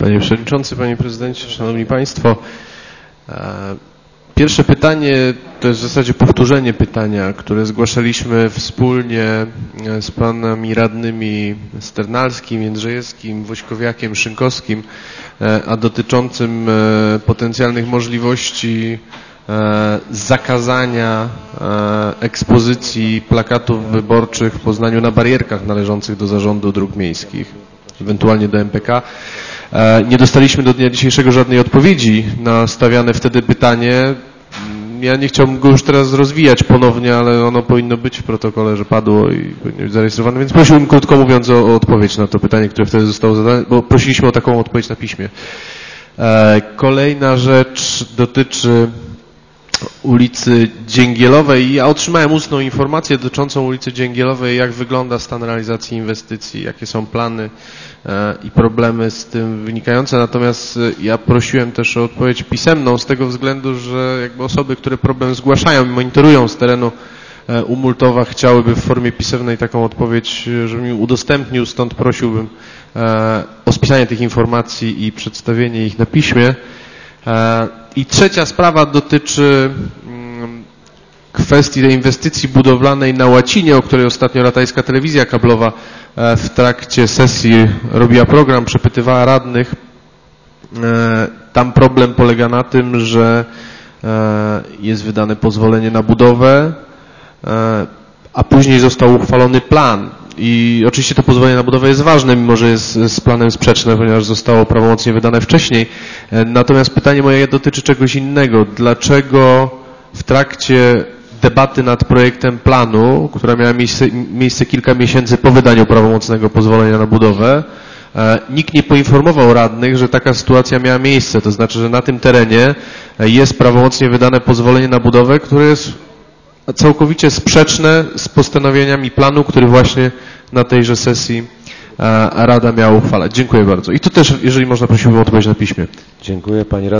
Panie Przewodniczący, Panie Prezydencie, Szanowni Państwo. Pierwsze pytanie to jest w zasadzie powtórzenie pytania, które zgłaszaliśmy wspólnie z panami radnymi Sternalskim, Jędrzejewskim, Wośkowiakiem, Szynkowskim, a dotyczącym potencjalnych możliwości zakazania ekspozycji plakatów wyborczych w Poznaniu na barierkach należących do Zarządu Dróg Miejskich, ewentualnie do MPK. Nie dostaliśmy do dnia dzisiejszego żadnej odpowiedzi na stawiane wtedy pytanie. Ja nie chciałbym go już teraz rozwijać ponownie, ale ono powinno być w protokole, że padło i powinno być zarejestrowane, więc prosiłbym krótko mówiąc o odpowiedź na to pytanie, które wtedy zostało zadane, bo prosiliśmy o taką odpowiedź na piśmie. Kolejna rzecz dotyczy ulicy Dzięgielowej. Ja otrzymałem ustną informację dotyczącą ulicy Dzięgielowej, jak wygląda stan realizacji inwestycji, jakie są plany i problemy z tym wynikające. Natomiast ja prosiłem też o odpowiedź pisemną z tego względu, że jakby osoby, które problem zgłaszają i monitorują z terenu Umultowa, chciałyby w formie pisemnej taką odpowiedź, żebym mi udostępnił, stąd prosiłbym o spisanie tych informacji i przedstawienie ich na piśmie. I trzecia sprawa dotyczy kwestii tej inwestycji budowlanej na Łacinie, o której ostatnio Ratajska Telewizja Kablowa w trakcie sesji robiła program, przepytywała radnych. Tam problem polega na tym, że jest wydane pozwolenie na budowę, a później został uchwalony plan. I oczywiście to pozwolenie na budowę jest ważne, mimo że jest z planem sprzeczne, ponieważ zostało prawomocnie wydane wcześniej. Natomiast pytanie moje dotyczy czegoś innego. Dlaczego w trakcie debaty nad projektem planu, która miała miejsce kilka miesięcy po wydaniu prawomocnego pozwolenia na budowę, nikt nie poinformował radnych, że taka sytuacja miała miejsce. To znaczy, że na tym terenie jest prawomocnie wydane pozwolenie na budowę, które jest całkowicie sprzeczne z postanowieniami planu, który właśnie na tejże sesji Rada miała uchwalać. Dziękuję bardzo. I to też, jeżeli można, prosiłbym o odpowiedź na piśmie. Dziękuję. Pani